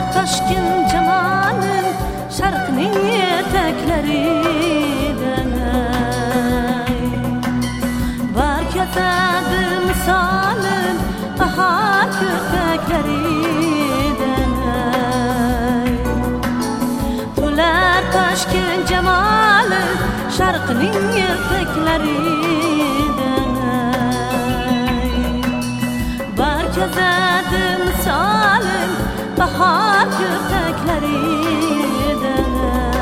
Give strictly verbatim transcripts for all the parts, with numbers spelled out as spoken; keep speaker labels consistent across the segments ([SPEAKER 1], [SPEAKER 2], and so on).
[SPEAKER 1] toshkin jamolim sharqning etaklaridan barkatadi misolim bahor ko'taklaridan to'lar toshkin jamolim sharqning etaklaridan barkatadi misolim bahor ko'taklaridan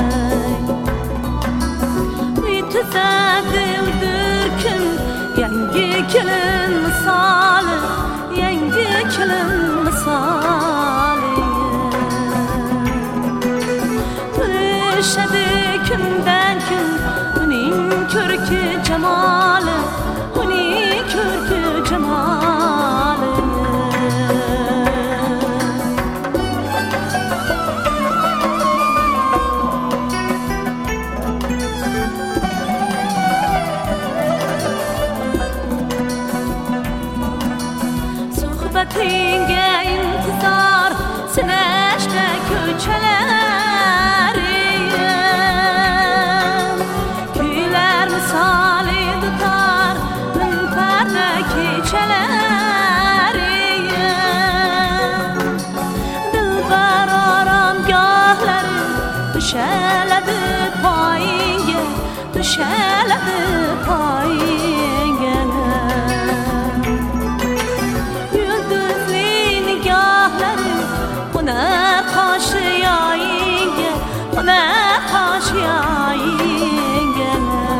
[SPEAKER 1] uytizadi uldurkin yangi kelin misoli yangi kelin misoli turishadi kundan kun uning ko'rki jamoli uning ko'rki jamoli suhbatinga intizor sinashda ko'chalarim kuylar misoli dutor minparda kechalarim dilbar oromgohlarim tushaladi poyingga tushaladi poyingga Qo'nar qoshi yoyingga, qo'nar qoshi yoyingga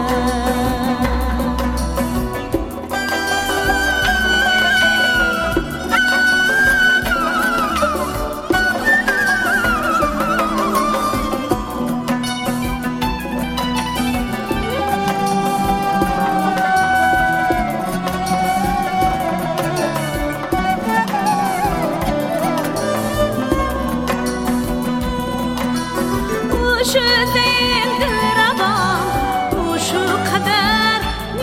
[SPEAKER 1] şu değildir rabam, bu şu kadar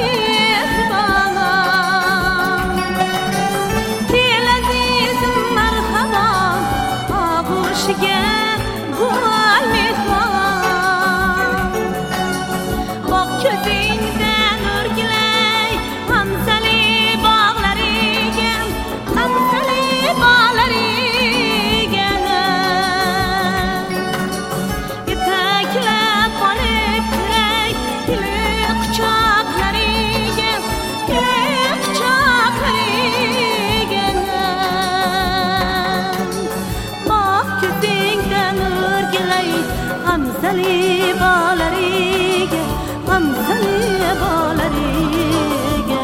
[SPEAKER 1] mihribanam. Gel azizim merhabam, ağuşge gul mihribanam. Bak közünden örgüley, hamzali bağları gel, hamzali bağları Hamzali bağlarıga, hamzali bağlarıga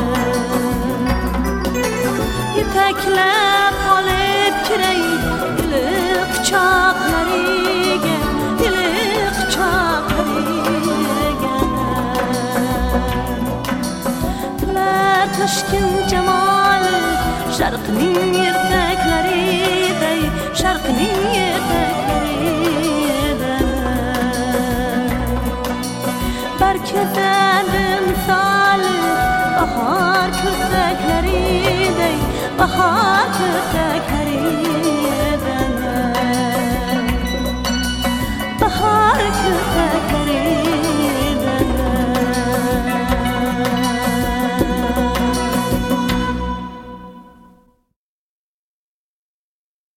[SPEAKER 1] yetaklab olib kiray iliq quchoqlariga, iliq quchoqlariga to'lar toshkin jamoli sharqning ertaklariday, sharqning ertaklari barkatadi misoli bahor ko'taklariday, bahor ko'taklariday